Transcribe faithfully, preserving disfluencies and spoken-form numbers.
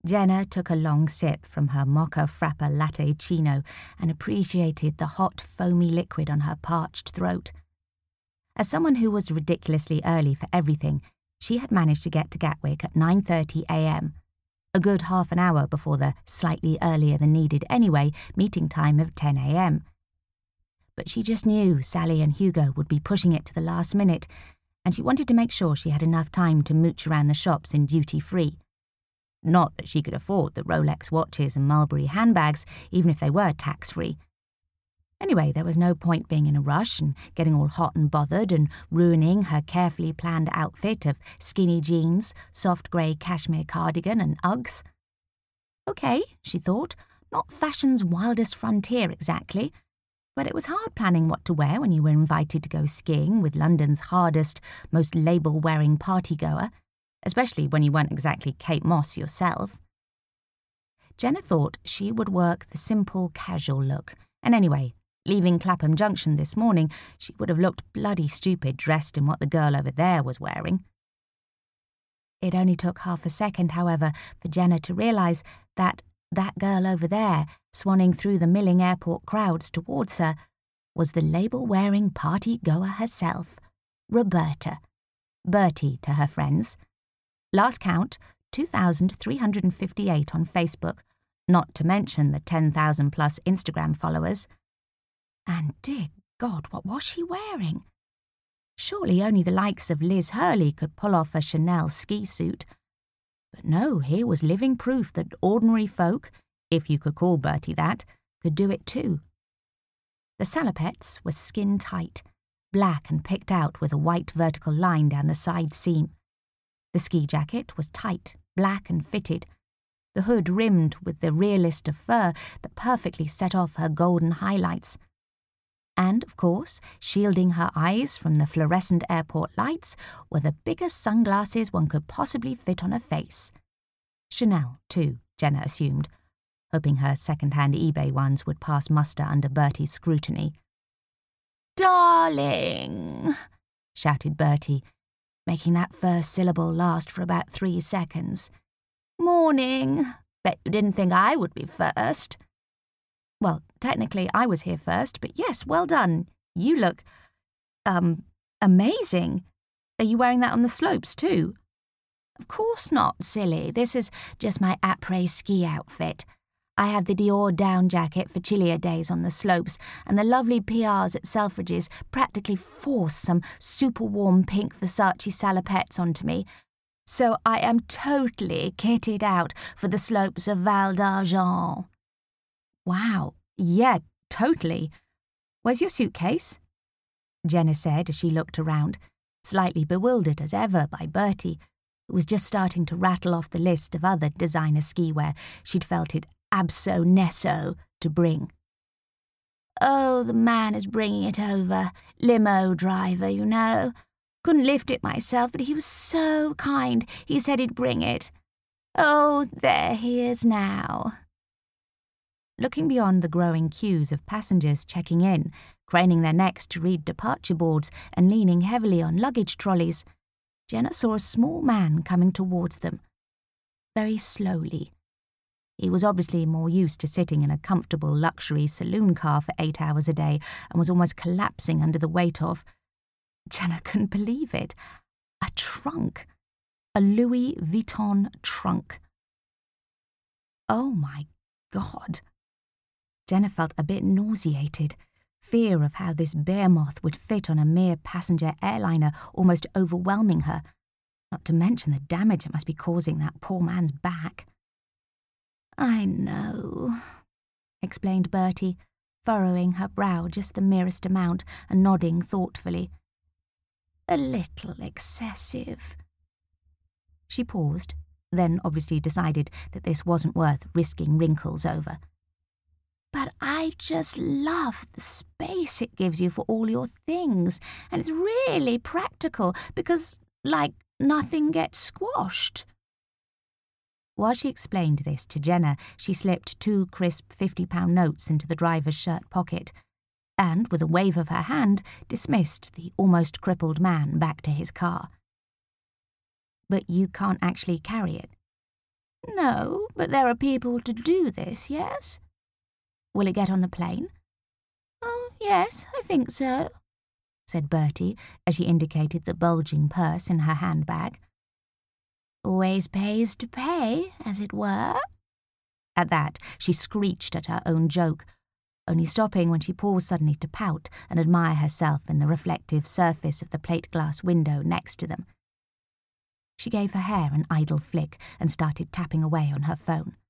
Jenna took a long sip from her mocha frappa latte chino and appreciated the hot, foamy liquid on her parched throat. As someone who was ridiculously early for everything, she had managed to get to Gatwick at nine thirty a m, a good half an hour before the slightly earlier than needed anyway meeting time of ten a m. But she just knew Sally and Hugo would be pushing it to the last minute, and she wanted to make sure she had enough time to mooch around the shops in duty-free. Not that she could afford the Rolex watches and Mulberry handbags, even if they were tax-free. Anyway, there was no point being in a rush and getting all hot and bothered and ruining her carefully planned outfit of skinny jeans, soft grey cashmere cardigan and Uggs. OK, she thought, not fashion's wildest frontier exactly, but it was hard planning what to wear when you were invited to go skiing with London's hardest, most label-wearing party-goer, especially when you weren't exactly Kate Moss yourself. Jenna thought she would work the simple, casual look, and anyway, leaving Clapham Junction this morning, she would have looked bloody stupid dressed in what the girl over there was wearing. It only took half a second, however, for Jenna to realise that that girl over there, swanning through the milling airport crowds towards her, was the label-wearing party-goer herself, Roberta. Bertie to her friends. Last count, two thousand three hundred fifty-eight on Facebook, not to mention the ten thousand plus Instagram followers. And dear God, what was she wearing? Surely only the likes of Liz Hurley could pull off a Chanel ski suit. But no, here was living proof that ordinary folk, if you could call Bertie that, could do it too. The salopettes were skin-tight, black and picked out with a white vertical line down the side seam. The ski jacket was tight, black and fitted, the hood rimmed with the realist of fur that perfectly set off her golden highlights. And, of course, shielding her eyes from the fluorescent airport lights were the biggest sunglasses one could possibly fit on her face. Chanel, too, Jenna assumed, hoping her second-hand eBay ones would pass muster under Bertie's scrutiny. "Darling," shouted Bertie, making that first syllable last for about three seconds. "Morning. Bet you didn't think I would be first." "Well, technically I was here first, but yes, well done. You look, um, amazing. Are you wearing that on the slopes too?" "Of course not, silly. This is just my après ski outfit. I have the Dior down jacket for chillier days on the slopes, and the lovely P Rs at Selfridges practically force some super warm pink Versace salopettes onto me. So I am totally kitted out for the slopes of Val d'Argent." "Wow, yeah, totally. Where's your suitcase?" Jenna said as she looked around, slightly bewildered as ever by Bertie, who was just starting to rattle off the list of other designer ski wear she'd felt it abso nesso to bring. "Oh, the man is bringing it over. Limo driver, you know. Couldn't lift it myself, but he was so kind. He said he'd bring it. Oh, there he is now." Looking beyond the growing queues of passengers checking in, craning their necks to read departure boards and leaning heavily on luggage trolleys, Jenna saw a small man coming towards them. Very slowly. He was obviously more used to sitting in a comfortable luxury saloon car for eight hours a day and was almost collapsing under the weight of... Jenna couldn't believe it. A trunk. A Louis Vuitton trunk. Oh my God. Jenna felt a bit nauseated, fear of how this behemoth would fit on a mere passenger airliner almost overwhelming her, not to mention the damage it must be causing that poor man's back. "I know," explained Bertie, furrowing her brow just the merest amount and nodding thoughtfully. "A little excessive." She paused, then obviously decided that this wasn't worth risking wrinkles over. "But I just love the space it gives you for all your things, and it's really practical because, like, nothing gets squashed." While she explained this to Jenna, she slipped two crisp fifty-pound notes into the driver's shirt pocket and, with a wave of her hand, dismissed the almost crippled man back to his car. "But you can't actually carry it?" No, but there are people to do this, yes? Will it get on the plane? Oh, yes, I think so, said Bertie as she indicated the bulging purse in her handbag. Always pays to pay, as it were. At that, she screeched at her own joke, only stopping when she paused suddenly to pout and admire herself in the reflective surface of the plate-glass window next to them. She gave her hair an idle flick and started tapping away on her phone.